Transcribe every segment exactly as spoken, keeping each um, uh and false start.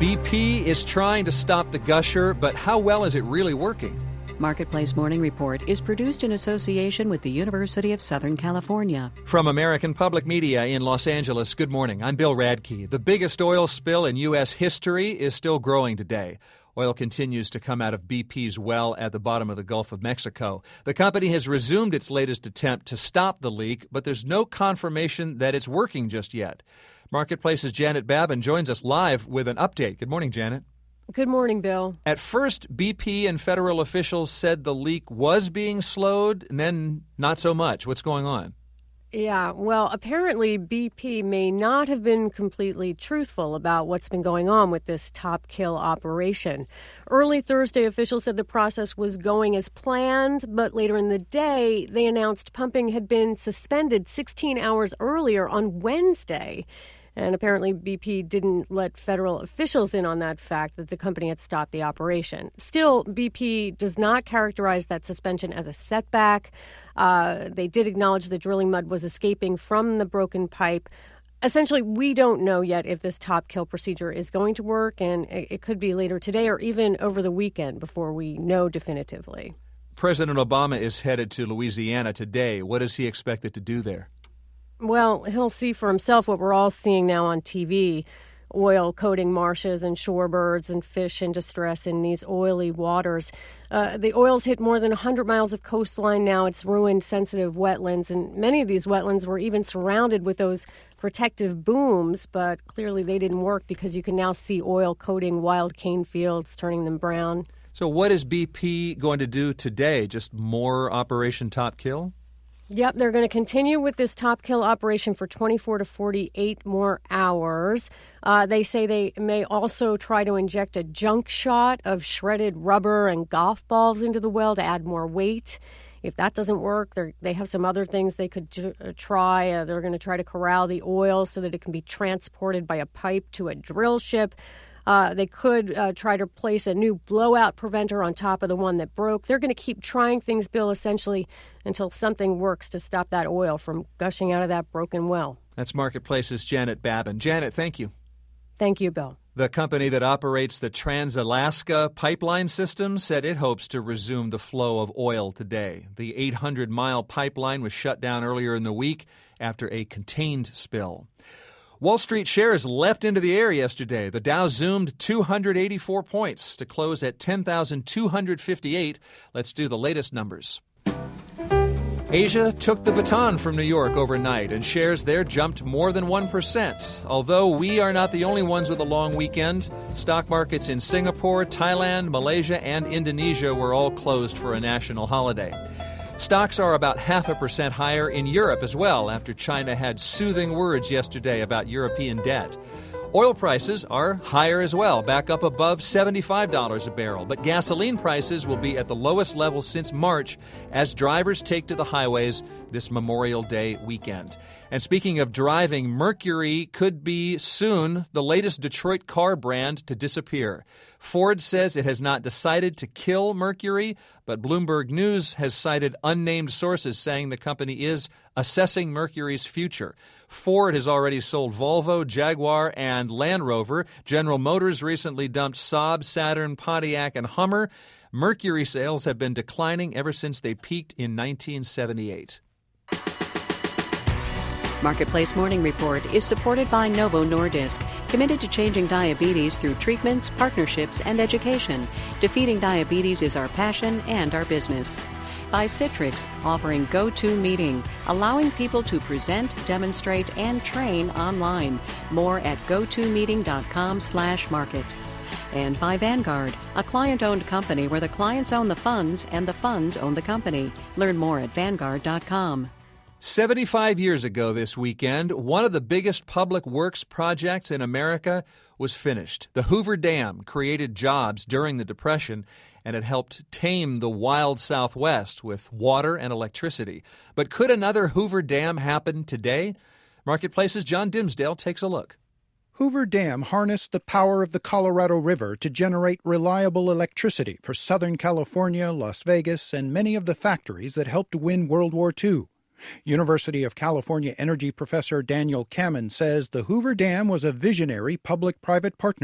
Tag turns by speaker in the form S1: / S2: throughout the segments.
S1: B P is trying to stop the gusher, but how well is it really working?
S2: Marketplace Morning Report is produced in association with the University of Southern California.
S1: From American Public Media in Los Angeles, good morning. I'm Bill Radke. The biggest oil spill in U S history is still growing today. Oil continues to come out of B P's well at the bottom of the Gulf of Mexico. The company has resumed its latest attempt to stop the leak, but there's no confirmation that it's working just yet. Marketplace's Janet Babin joins us live with an update. Good morning, Janet.
S3: Good morning, Bill.
S1: At first, B P and federal officials said the leak was being slowed, and then not so much. What's going on?
S3: Yeah, well, apparently B P may not have been completely truthful about what's been going on with this top kill operation. Early Thursday, officials said the process was going as planned, but later in the day, they announced pumping had been suspended sixteen hours earlier on Wednesday. And apparently B P didn't let federal officials in on that fact that the company had stopped the operation. Still, B P does not characterize that suspension as a setback. Uh, they did acknowledge the drilling mud was escaping from the broken pipe. Essentially, we don't know yet if this top kill procedure is going to work, and it, it could be later today or even over the weekend before we know definitively.
S1: President Obama is headed to Louisiana today. What is he expected to do there?
S3: Well, he'll see for himself what we're all seeing now on T V, oil coating marshes and shorebirds and fish in distress in these oily waters. Uh, the oil's hit more than one hundred miles of coastline now. It's ruined sensitive wetlands, and many of these wetlands were even surrounded with those protective booms, but clearly they didn't work because you can now see oil coating wild cane fields, turning them brown.
S1: So what is B P going to do today? Just more Operation Top Kill?
S3: Yep, they're going to continue with this top kill operation for twenty-four to forty-eight more hours. Uh, they say they may also try to inject a junk shot of shredded rubber and golf balls into the well to add more weight. If that doesn't work, they have some other things they could do, uh, try. Uh, they're going to try to corral the oil so that it can be transported by a pipe to a drill ship. Uh, they could uh, try to place a new blowout preventer on top of the one that broke. They're going to keep trying things, Bill, essentially until something works to stop that oil from gushing out of that broken well.
S1: That's Marketplace's Janet Babin. Janet, thank you.
S3: Thank you, Bill.
S1: The company that operates the Trans-Alaska pipeline system said it hopes to resume the flow of oil today. The eight hundred mile pipeline was shut down earlier in the week after a contained spill. Wall Street shares leapt into the air yesterday. The Dow zoomed two hundred eighty-four points to close at ten thousand two hundred fifty-eight. Let's do the latest numbers. Asia took the baton from New York overnight, and shares there jumped more than one percent. Although we are not the only ones with a long weekend, stock markets in Singapore, Thailand, Malaysia, and Indonesia were all closed for a national holiday. Stocks are about half a percent higher in Europe as well after China had soothing words yesterday about European debt. Oil prices are higher as well, back up above seventy-five dollars a barrel. But gasoline prices will be at the lowest level since March as drivers take to the highways this Memorial Day weekend. And speaking of driving, Mercury could be soon the latest Detroit car brand to disappear. Ford says it has not decided to kill Mercury, but Bloomberg News has cited unnamed sources saying the company is assessing Mercury's future. Ford has already sold Volvo, Jaguar, and Land Rover. General Motors recently dumped Saab, Saturn, Pontiac, and Hummer. Mercury sales have been declining ever since they peaked in nineteen seventy-eight.
S2: Marketplace Morning Report is supported by Novo Nordisk, committed to changing diabetes through treatments, partnerships, and education. Defeating diabetes is our passion and our business. By Citrix, offering GoToMeeting, allowing people to present, demonstrate, and train online. More at gotomeeting.com slash market. And by Vanguard, a client-owned company where the clients own the funds and the funds own the company. Learn more at vanguard dot com.
S1: seventy-five years ago this weekend, one of the biggest public works projects in America was finished. The Hoover Dam created jobs during the Depression, and it helped tame the wild Southwest with water and electricity. But could another Hoover Dam happen today? Marketplace's John Dimsdale takes a look.
S4: Hoover Dam harnessed the power of the Colorado River to generate reliable electricity for Southern California, Las Vegas, and many of the factories that helped win World War Two. University of California energy professor Daniel Kamen says the Hoover Dam was a visionary public-private partnership.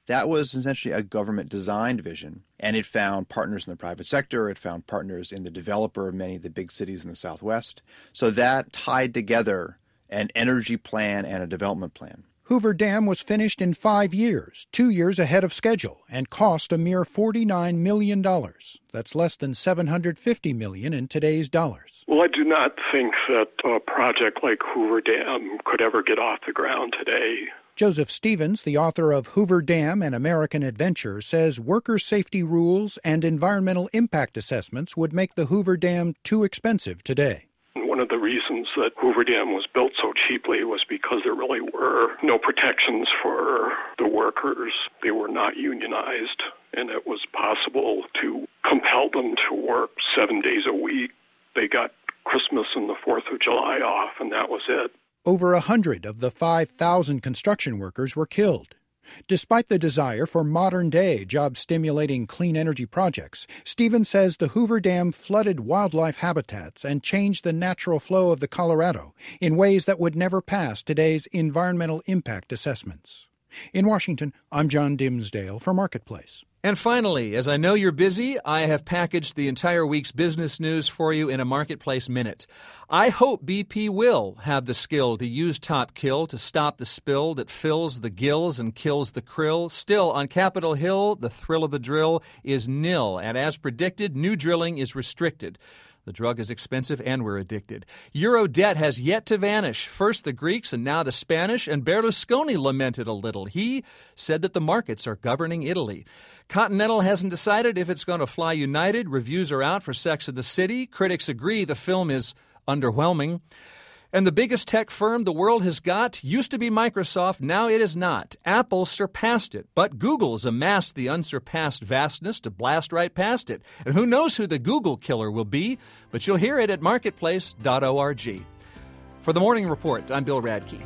S5: That was essentially a government-designed vision, and it found partners in the private sector. It found partners in the developer of many of the big cities in the Southwest. So that tied together an energy plan and a development plan.
S4: Hoover Dam was finished in five years, two years ahead of schedule, and cost a mere forty-nine million dollars. That's less than seven hundred fifty million dollars in today's dollars.
S6: Well, I do not think that a project like Hoover Dam could ever get off the ground today.
S4: Joseph Stevens, the author of Hoover Dam, An American Adventure, says worker safety rules and environmental impact assessments would make the Hoover Dam too expensive today.
S6: One of the reasons that Hoover Dam was built so cheaply was because there really were no protections for the workers. They were not unionized, and it was possible to compel them to work seven days a week. They got Christmas and the fourth of July off, and that was it.
S4: Over a hundred of the five thousand construction workers were killed. Despite the desire for modern-day job-stimulating clean energy projects, Stevens says the Hoover Dam flooded wildlife habitats and changed the natural flow of the Colorado in ways that would never pass today's environmental impact assessments. In Washington, I'm John Dimsdale for Marketplace.
S1: And finally, as I know you're busy, I have packaged the entire week's business news for you in a Marketplace Minute. I hope B P will have the skill to use Top Kill to stop the spill that fills the gills and kills the krill. Still, on Capitol Hill, the thrill of the drill is nil, and as predicted, new drilling is restricted. The drug is expensive and we're addicted. Euro debt has yet to vanish. First the Greeks and now the Spanish, and Berlusconi lamented a little. He said that the markets are governing Italy. Continental hasn't decided if it's going to fly United. Reviews are out for Sex and the City. Critics agree the film is underwhelming. And the biggest tech firm the world has got used to be Microsoft, now it is not. Apple surpassed it, but Google's amassed the unsurpassed vastness to blast right past it. And who knows who the Google killer will be, but you'll hear it at marketplace dot org. For the Morning Report, I'm Bill Radke.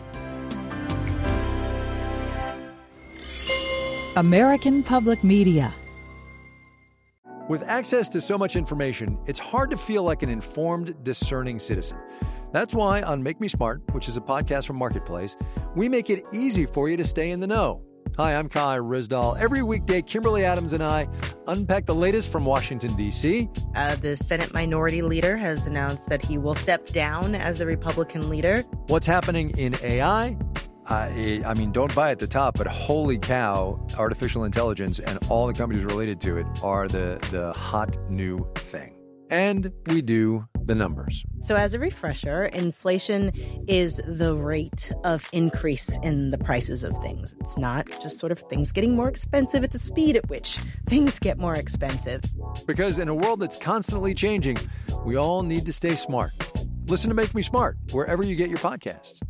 S7: American Public Media.
S8: With access to so much information, it's hard to feel like an informed, discerning citizen. That's why on Make Me Smart, which is a podcast from Marketplace, we make it easy for you to stay in the know. Hi, I'm Kai Rizdal. Every weekday, Kimberly Adams and I unpack the latest from Washington, D C.
S9: Uh, the Senate Minority Leader has announced that he will step down as the Republican leader.
S8: What's happening in A I? I, I mean, don't buy at the top, but holy cow, artificial intelligence and all the companies related to it are the, the hot new thing. And we do the numbers.
S9: So as a refresher, inflation is the rate of increase in the prices of things. It's not just sort of things getting more expensive. It's the speed at which things get more expensive.
S8: Because in a world that's constantly changing, we all need to stay smart. Listen to Make Me Smart wherever you get your podcasts.